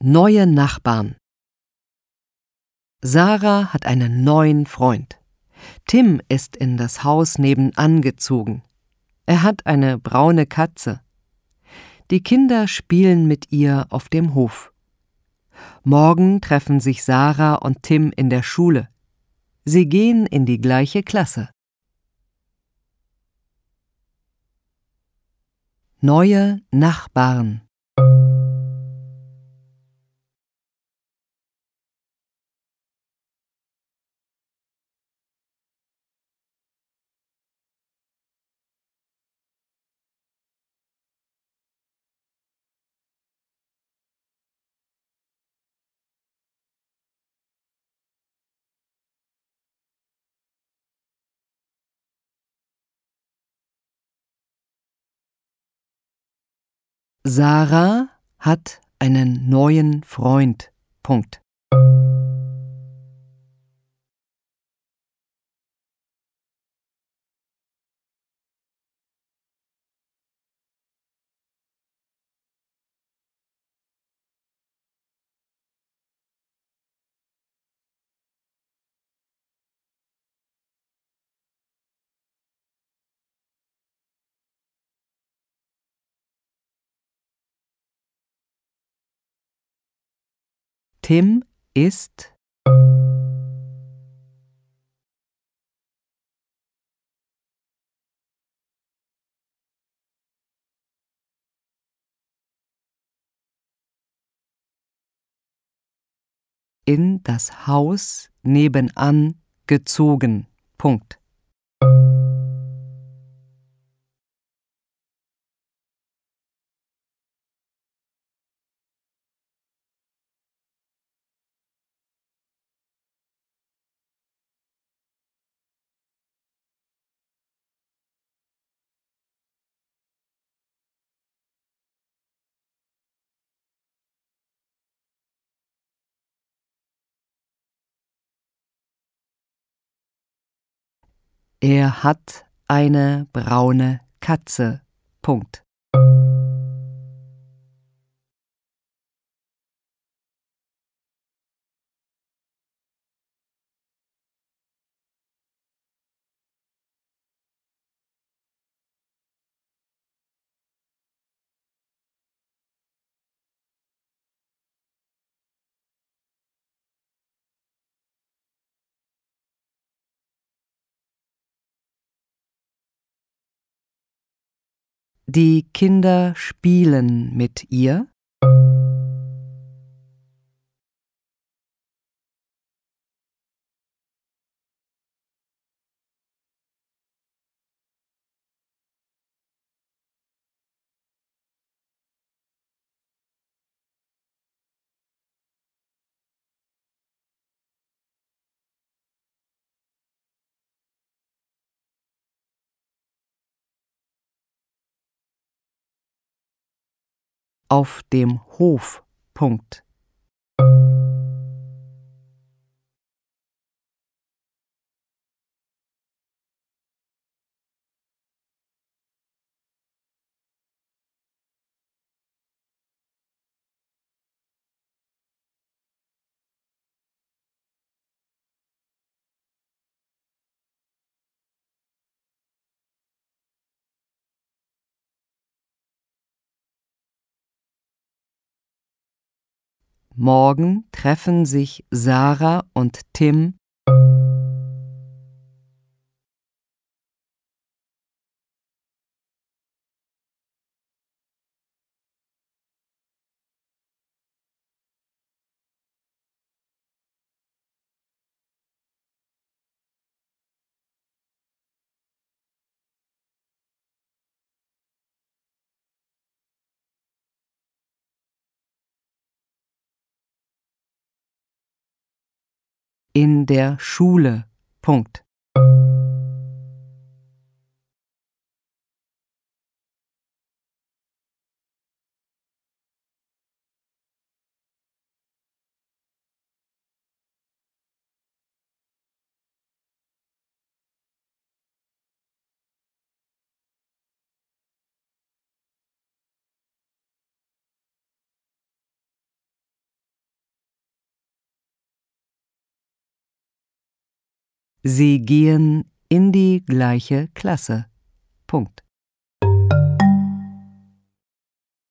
Neue Nachbarn. Sarah hat einen neuen Freund. Tim ist in das Haus nebenan gezogen. Er hat eine braune Katze. Die Kinder spielen mit ihr auf dem Hof. Morgen treffen sich Sarah und Tim in der Schule. Sie gehen in die gleiche Klasse. Neue Nachbarn. Sarah hat einen neuen Freund. Punkt. Tim ist in das Haus nebenan gezogen. Punkt. Er hat eine braune Katze. Punkt. Die Kinder spielen mit ihr. Auf dem Hof. Punkt. Morgen treffen sich Sarah und Tim in der Schule. Punkt. Sie gehen in die gleiche Klasse. Punkt.